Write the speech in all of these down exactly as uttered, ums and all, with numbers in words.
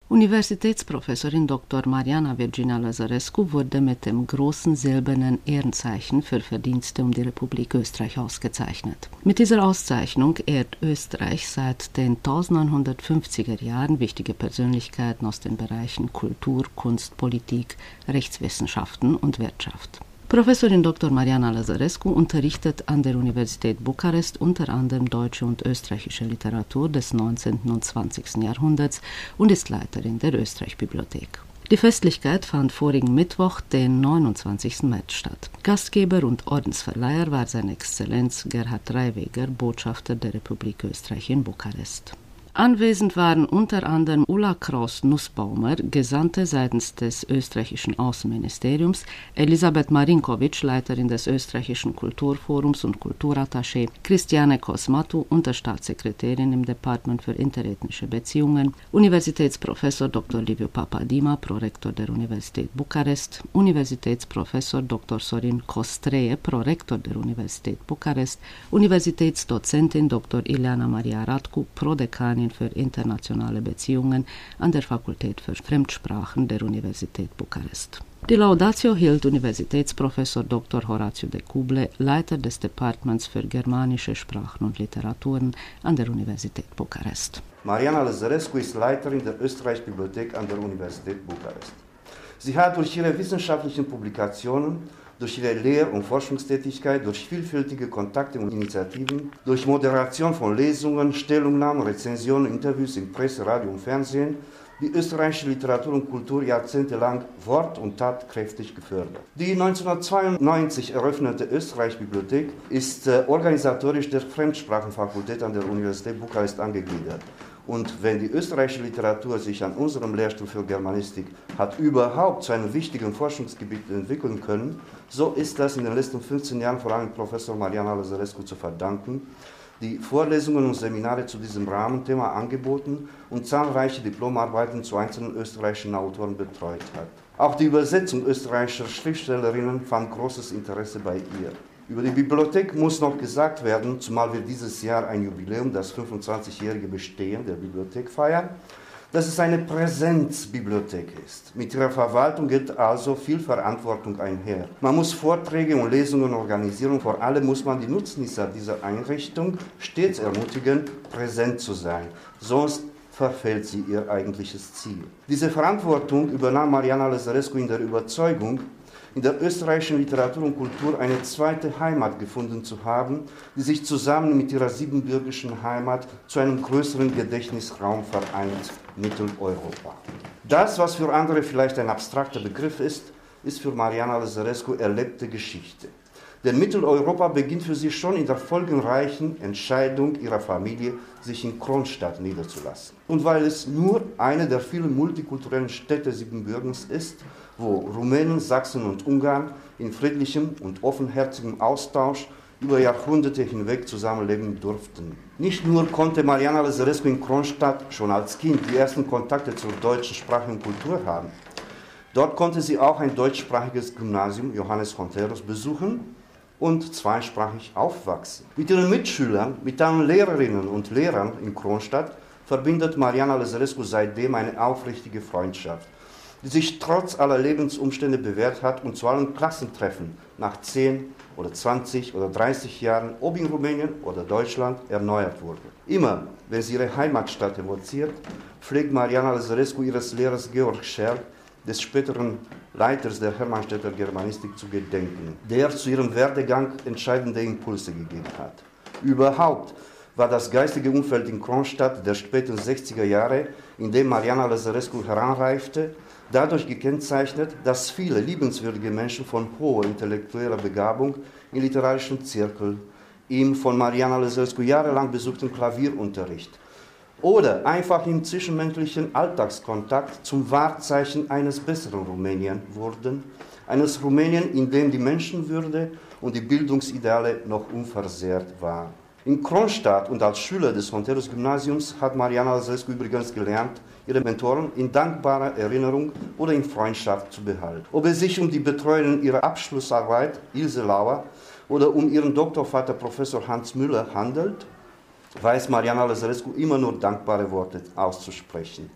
Universitätsprofessorin Doktor Mariana Virginia Lazarescu wurde mit dem großen silbernen Ehrenzeichen für Verdienste um die Republik Österreich ausgezeichnet. Mit dieser Auszeichnung ehrt Österreich seit den neunzehnhundertfünfziger Jahren wichtige Persönlichkeiten aus den Bereichen Kultur, Kunst, Politik, Rechtswissenschaften und Wirtschaft. Professorin Doktor Mariana Lazarescu unterrichtet an der Universität Bukarest unter anderem deutsche und österreichische Literatur des neunzehnten und zwanzigsten Jahrhunderts und ist Leiterin der Österreich-Bibliothek. Die Festlichkeit fand vorigen Mittwoch, den neunundzwanzigsten März statt. Gastgeber und Ordensverleiher war seine Exzellenz Gerhard Dreiweger, Botschafter der Republik Österreich in Bukarest. Anwesend waren unter anderem Ulla Kraus-Nussbaumer, Gesandte seitens des österreichischen Außenministeriums, Elisabeth Marinkovic, Leiterin des österreichischen Kulturforums und Kulturattaché, Christiane Kosmatu, Unterstaatssekretärin im Departement für interethnische Beziehungen, Universitätsprofessor Doktor Liviu Papadima, Prorektor der Universität Bukarest, Universitätsprofessor Doktor Sorin Costreie, Prorektor der Universität Bukarest, Universitätsdozentin Doktor Ileana Maria Radku, Prodekanin für internationale Beziehungen an der Fakultät für Fremdsprachen der Universität Bukarest. Die Laudatio hielt Universitätsprofessor Doktor Horatiu de Cuble, Leiter des Departements für germanische Sprachen und Literaturen an der Universität Bukarest. Mariana Lazarescu ist Leiterin der Österreich-Bibliothek an der Universität Bukarest. Sie hat durch ihre wissenschaftlichen Publikationen, durch ihre Lehr- und Forschungstätigkeit, durch vielfältige Kontakte und Initiativen, durch Moderation von Lesungen, Stellungnahmen, Rezensionen, Interviews in Presse, Radio und Fernsehen die österreichische Literatur und Kultur jahrzehntelang Wort und Tat kräftig gefördert. Die neunzehnhundertzweiundneunzig eröffnete Österreich-Bibliothek ist äh, organisatorisch der Fremdsprachenfakultät an der Universität Bukarest angegliedert. Und wenn die österreichische Literatur sich an unserem Lehrstuhl für Germanistik hat überhaupt zu einem wichtigen Forschungsgebiet entwickeln können, so ist das in den letzten fünfzehn Jahren vor allem Professor Mariana Lazarescu zu verdanken, die Vorlesungen und Seminare zu diesem Rahmenthema angeboten und zahlreiche Diplomarbeiten zu einzelnen österreichischen Autoren betreut hat. Auch die Übersetzung österreichischer Schriftstellerinnen fand großes Interesse bei ihr. Über die Bibliothek muss noch gesagt werden, zumal wir dieses Jahr ein Jubiläum, das fünfundzwanzigjährige Bestehen der Bibliothek feiern, dass es eine Präsenzbibliothek ist. Mit ihrer Verwaltung geht also viel Verantwortung einher. Man muss Vorträge und Lesungen organisieren. Vor allem muss man die Nutznießer dieser Einrichtung stets ermutigen, präsent zu sein. Sonst verfehlt sie ihr eigentliches Ziel. Diese Verantwortung übernahm Mariana Lazarescu in der Überzeugung, in der österreichischen Literatur und Kultur eine zweite Heimat gefunden zu haben, die sich zusammen mit ihrer siebenbürgischen Heimat zu einem größeren Gedächtnisraum vereint, Mitteleuropa. Das, was für andere vielleicht ein abstrakter Begriff ist, ist für Mariana Lazarescu erlebte Geschichte. Denn Mitteleuropa beginnt für sie schon in der folgenreichen Entscheidung ihrer Familie, sich in Kronstadt niederzulassen. Und weil es nur eine der vielen multikulturellen Städte Siebenbürgens ist, wo Rumänen, Sachsen und Ungarn in friedlichem und offenherzigem Austausch über Jahrhunderte hinweg zusammenleben durften. Nicht nur konnte Mariana Lazarescu in Kronstadt schon als Kind die ersten Kontakte zur deutschen Sprache und Kultur haben. Dort konnte sie auch ein deutschsprachiges Gymnasium, Johannes Honterus, besuchen und zweisprachig aufwachsen. Mit ihren Mitschülern, mit allen Lehrerinnen und Lehrern in Kronstadt verbindet Mariana Lazarescu seitdem eine aufrichtige Freundschaft, die sich trotz aller Lebensumstände bewährt hat und zu allen Klassentreffen nach zehn oder zwanzig oder dreißig Jahren, ob in Rumänien oder Deutschland, erneuert wurde. Immer, wenn sie ihre Heimatstadt evoziert, pflegt Mariana Lazarescu ihres Lehrers Georg Scherl, des späteren Leiters der Hermannstädter Germanistik, zu gedenken, der zu ihrem Werdegang entscheidende Impulse gegeben hat. Überhaupt war das geistige Umfeld in Kronstadt der späten sechziger Jahre, in dem Mariana Lazarescu heranreifte, dadurch gekennzeichnet, dass viele liebenswürdige Menschen von hoher intellektueller Begabung in literarischen Zirkeln im von Mariana Lazarescu jahrelang besuchten Klavierunterricht oder einfach im zwischenmenschlichen Alltagskontakt zum Wahrzeichen eines besseren Rumänien wurden, eines Rumänien, in dem die Menschenwürde und die Bildungsideale noch unversehrt waren. In Kronstadt und als Schüler des Honterus-Gymnasiums hat Mariana Lazarescu übrigens gelernt, ihre Mentoren in dankbarer Erinnerung oder in Freundschaft zu behalten. Ob es sich um die Betreuerin ihrer Abschlussarbeit, Ilse Lauer, oder um ihren Doktorvater Professor Hans Müller handelt, weiß Mariana Lazarescu immer nur dankbare Worte auszusprechen.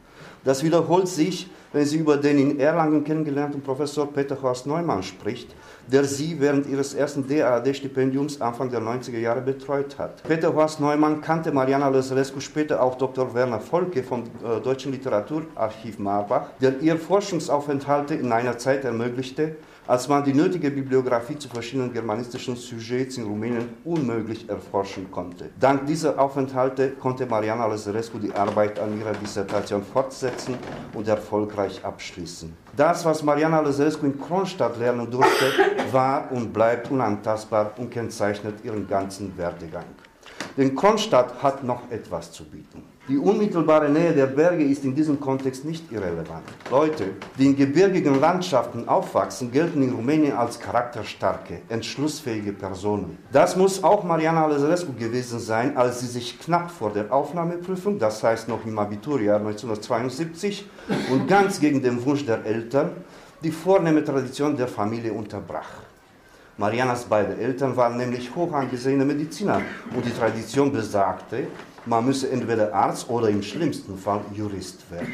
Das wiederholt sich, wenn sie über den in Erlangen kennengelernten Professor Peter Horst Neumann spricht, der sie während ihres ersten D A D-Stipendiums Anfang der neunziger Jahre betreut hat. Peter Horst Neumann kannte Mariana Lăzărescu, später auch Doktor Werner Volke vom äh, Deutschen Literaturarchiv Marbach, der ihr Forschungsaufenthalte in einer Zeit ermöglichte, als man die nötige Bibliografie zu verschiedenen germanistischen Sujets in Rumänien unmöglich erforschen konnte. Dank dieser Aufenthalte konnte Mariana Lăzărescu die Arbeit an ihrer Dissertation fortsetzen und erfolgreich abschließen. Das, was Mariana Lăzărescu in Kronstadt lernen durfte, war und bleibt unantastbar und kennzeichnet ihren ganzen Werdegang. Denn Kronstadt hat noch etwas zu bieten. Die unmittelbare Nähe der Berge ist in diesem Kontext nicht irrelevant. Leute, die in gebirgigen Landschaften aufwachsen, gelten in Rumänien als charakterstarke, entschlussfähige Personen. Das muss auch Mariana Lăzărescu gewesen sein, als sie sich knapp vor der Aufnahmeprüfung, das heißt noch im Abiturjahr neunzehnhundertzweiundsiebzig, und ganz gegen den Wunsch der Eltern, die vornehme Tradition der Familie unterbrach. Marianas beide Eltern waren nämlich hoch angesehene Mediziner und die Tradition besagte, man müsse entweder Arzt oder im schlimmsten Fall Jurist werden.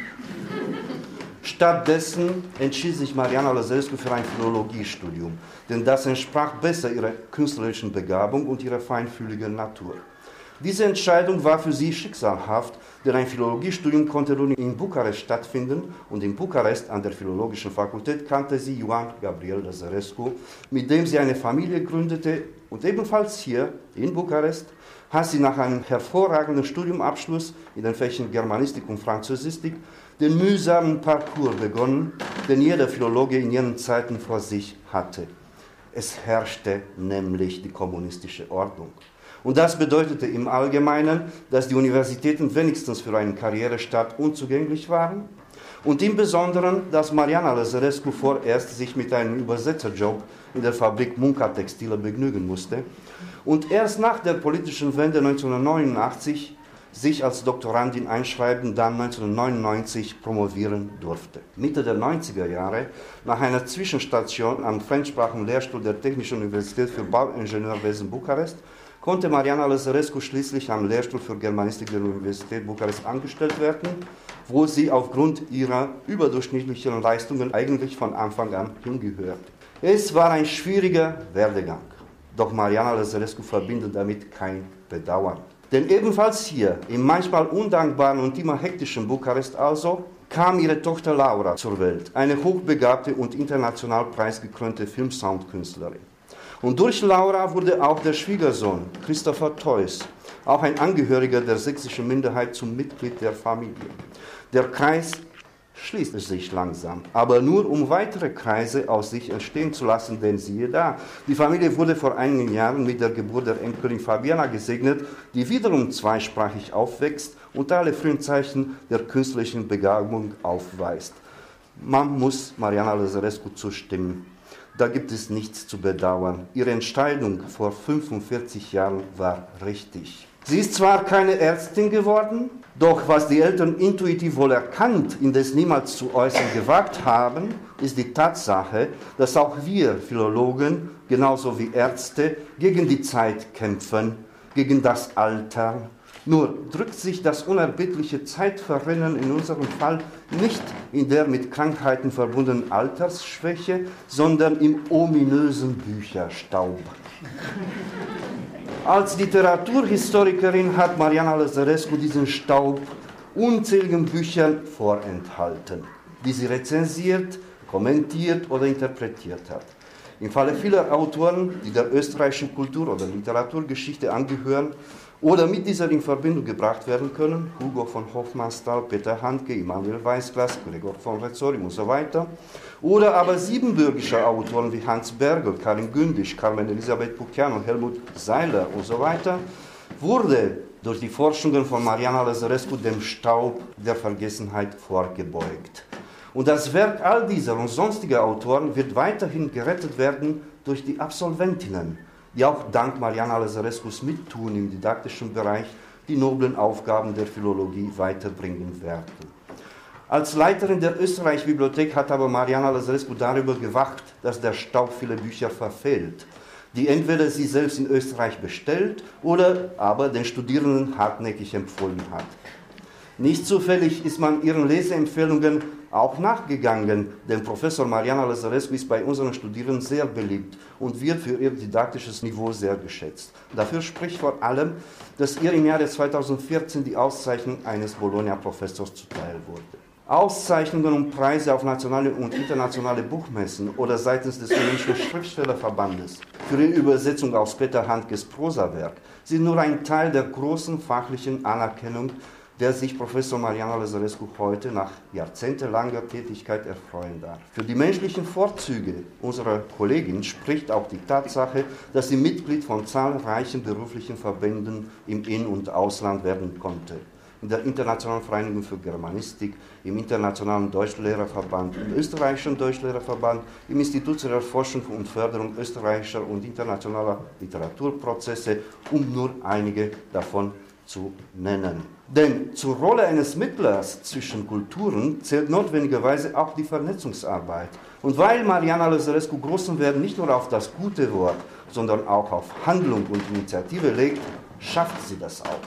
Stattdessen entschied sich Mariana Lăzărescu für ein Philologiestudium, denn das entsprach besser ihrer künstlerischen Begabung und ihrer feinfühligen Natur. Diese Entscheidung war für sie schicksalhaft, denn ein Philologiestudium konnte nur in Bukarest stattfinden und in Bukarest an der Philologischen Fakultät kannte sie Ioan Gabriel Lăzărescu, mit dem sie eine Familie gründete und ebenfalls hier in Bukarest hat sie nach einem hervorragenden Studiumabschluss in den Fächern Germanistik und Französistik den mühsamen Parcours begonnen, den jeder Philologe in jenen Zeiten vor sich hatte. Es herrschte nämlich die kommunistische Ordnung. Und das bedeutete im Allgemeinen, dass die Universitäten wenigstens für einen Karrierestart unzugänglich waren und im Besonderen, dass Mariana Lăzărescu vorerst sich mit einem Übersetzerjob in der Fabrik Munca Textile begnügen musste und erst nach der politischen Wende neunzehnhundertneunundachtzig sich als Doktorandin einschreiben, dann neunzehnhundertneunundneunzig promovieren durfte. Mitte der neunziger Jahre, nach einer Zwischenstation am Fremdsprachenlehrstuhl der Technischen Universität für Bauingenieurwesen Bukarest, konnte Mariana Lăzărescu schließlich am Lehrstuhl für Germanistik der Universität Bukarest angestellt werden, wo sie aufgrund ihrer überdurchschnittlichen Leistungen eigentlich von Anfang an hingehört. Es war ein schwieriger Werdegang, doch Mariana Lăzărescu verbindet damit kein Bedauern. Denn ebenfalls hier, im manchmal undankbaren und immer hektischen Bukarest also, kam ihre Tochter Laura zur Welt, eine hochbegabte und international preisgekrönte Filmsoundkünstlerin. Und durch Laura wurde auch der Schwiegersohn, Christopher Theuss, auch ein Angehöriger der sächsischen Minderheit, zum Mitglied der Familie. Der Kreis schließt sich langsam, aber nur um weitere Kreise aus sich entstehen zu lassen, denn siehe da, die Familie wurde vor einigen Jahren mit der Geburt der Enkelin Fabiana gesegnet, die wiederum zweisprachig aufwächst und alle frühen Zeichen der künstlerischen Begabung aufweist. Man muss Mariana Lăzărescu zustimmen. Da gibt es nichts zu bedauern. Ihre Entscheidung vor fünfundvierzig Jahren war richtig. Sie ist zwar keine Ärztin geworden, doch was die Eltern intuitiv wohl erkannt, indes niemals zu äußern gewagt haben, ist die Tatsache, dass auch wir Philologen, genauso wie Ärzte, gegen die Zeit kämpfen, gegen das Alter. Nur drückt sich das unerbittliche Zeitverrennen in unserem Fall nicht in der mit Krankheiten verbundenen Altersschwäche, sondern im ominösen Bücherstaub. Als Literaturhistorikerin hat Mariana Lăzărescu diesen Staub unzähligen Büchern vorenthalten, die sie rezensiert, kommentiert oder interpretiert hat. Im Falle vieler Autoren, die der österreichischen Kultur- oder Literaturgeschichte angehören oder mit dieser in Verbindung gebracht werden können, Hugo von Hofmannsthal, Peter Handke, Immanuel Weißglas, Gregor von Rezorium und so weiter, oder aber siebenbürgische Autoren wie Hans Bergel, Karin Gündisch, Carmen Elisabeth Pucchiano, Helmut Seiler und so weiter, wurde durch die Forschungen von Mariana Lăzărescu dem Staub der Vergessenheit vorgebeugt. Und das Werk all dieser und sonstiger Autoren wird weiterhin gerettet werden durch die Absolventinnen, die auch dank Mariana Lăzărescus Mittun im didaktischen Bereich die noblen Aufgaben der Philologie weiterbringen werden. Als Leiterin der Österreich-Bibliothek hat aber Mariana Lăzărescu darüber gewacht, dass der Staub viele Bücher verfehlt, die entweder sie selbst in Österreich bestellt oder aber den Studierenden hartnäckig empfohlen hat. Nicht zufällig ist man ihren Leseempfehlungen auch nachgegangen, denn Professor Mariana Lăzărescu ist bei unseren Studierenden sehr beliebt und wird für ihr didaktisches Niveau sehr geschätzt. Dafür spricht vor allem, dass ihr im Jahre zweitausendvierzehn die Auszeichnung eines Bologna-Professors zuteil wurde. Auszeichnungen und Preise auf nationale und internationale Buchmessen oder seitens des rumänischen Schriftstellerverbandes für die Übersetzung aus Peter Handkes Prosawerk sind nur ein Teil der großen fachlichen Anerkennung, der sich Professor Mariana Lăzărescu heute nach jahrzehntelanger Tätigkeit erfreuen darf. Für die menschlichen Vorzüge unserer Kollegin spricht auch die Tatsache, dass sie Mitglied von zahlreichen beruflichen Verbänden im In- und Ausland werden konnte. In der Internationalen Vereinigung für Germanistik, im Internationalen Deutschlehrerverband, im Österreichischen Deutschlehrerverband, im Institut zur Erforschung und Förderung österreichischer und internationaler Literaturprozesse, um nur einige davon zu nennen. Denn zur Rolle eines Mittlers zwischen Kulturen zählt notwendigerweise auch die Vernetzungsarbeit. Und weil Mariana Lăzărescu großen Wert nicht nur auf das gute Wort, sondern auch auf Handlung und Initiative legt, schafft sie das auch.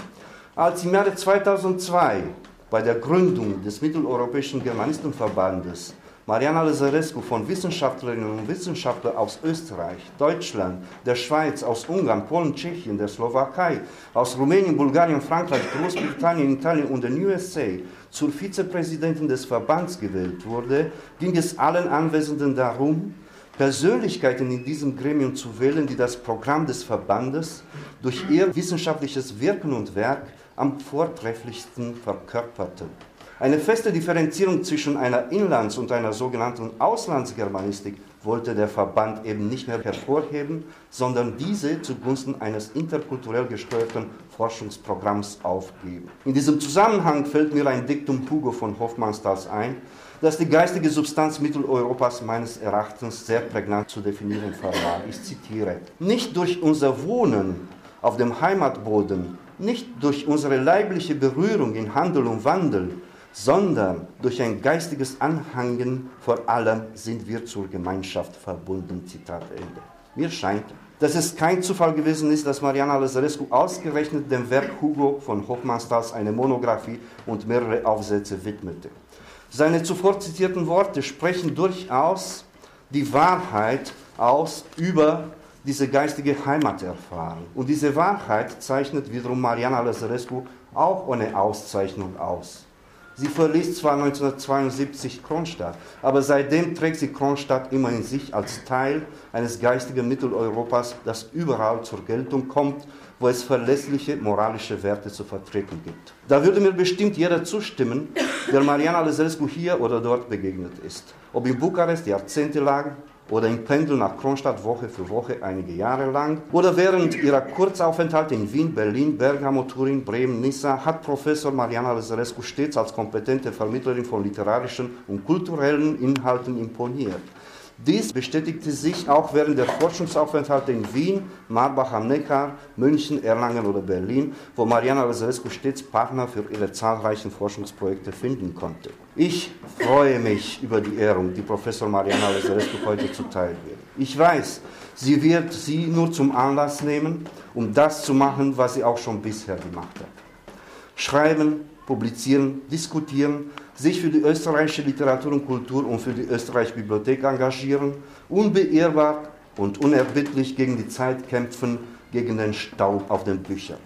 Als im Jahre zweitausendzwei bei der Gründung des Mitteleuropäischen Germanistenverbandes Mariana Lăzărescu von Wissenschaftlerinnen und Wissenschaftlern aus Österreich, Deutschland, der Schweiz, aus Ungarn, Polen, Tschechien, der Slowakei, aus Rumänien, Bulgarien, Frankreich, Großbritannien, Italien und den U S A zur Vizepräsidentin des Verbands gewählt wurde, ging es allen Anwesenden darum, Persönlichkeiten in diesem Gremium zu wählen, die das Programm des Verbandes durch ihr wissenschaftliches Wirken und Werk am vortrefflichsten verkörperten. Eine feste Differenzierung zwischen einer Inlands- und einer sogenannten Auslandsgermanistik wollte der Verband eben nicht mehr hervorheben, sondern diese zugunsten eines interkulturell gesteuerten Forschungsprogramms aufgeben. In diesem Zusammenhang fällt mir ein Diktum Hugo von Hofmannsthals ein, das die geistige Substanz Mitteleuropas meines Erachtens sehr prägnant zu definieren vermag. Ich zitiere: Nicht durch unser Wohnen auf dem Heimatboden, nicht durch unsere leibliche Berührung in Handel und Wandel, sondern durch ein geistiges Anhangen vor allem sind wir zur Gemeinschaft verbunden. Zitat Ende. Mir scheint, dass es kein Zufall gewesen ist, dass Mariana Lăzărescu ausgerechnet dem Werk Hugo von Hofmannsthals eine Monographie und mehrere Aufsätze widmete. Seine zuvor zitierten Worte sprechen durchaus die Wahrheit aus über diese geistige Heimaterfahrung. Und diese Wahrheit zeichnet wiederum Mariana Lăzărescu auch ohne Auszeichnung aus. Sie verließ zwar neunzehnhundertzweiundsiebzig Kronstadt, aber seitdem trägt sie Kronstadt immer in sich als Teil eines geistigen Mitteleuropas, das überall zur Geltung kommt, wo es verlässliche moralische Werte zu vertreten gibt. Da würde mir bestimmt jeder zustimmen, der Mariana Lăzărescu hier oder dort begegnet ist. Ob in Bukarest jahrzehntelang oder im Pendel nach Kronstadt Woche für Woche einige Jahre lang oder während ihrer Kurzaufenthalte in Wien, Berlin, Bergamo, Turin, Bremen, Nizza hat Professor Mariana Lăzărescu stets als kompetente Vermittlerin von literarischen und kulturellen Inhalten imponiert. Dies bestätigte sich auch während der Forschungsaufenthalte in Wien, Marbach am Neckar, München, Erlangen oder Berlin, wo Mariana Lăzărescu stets Partner für ihre zahlreichen Forschungsprojekte finden konnte. Ich freue mich über die Ehrung, die Professor Mariana Lăzărescu heute zuteil wird. Ich weiß, sie wird sie nur zum Anlass nehmen, um das zu machen, was sie auch schon bisher gemacht hat. Schreiben, publizieren, diskutieren, sich für die österreichische Literatur und Kultur und für die Österreichische Bibliothek engagieren, unbeirrbar und unerbittlich gegen die Zeit kämpfen, gegen den Staub auf den Büchern.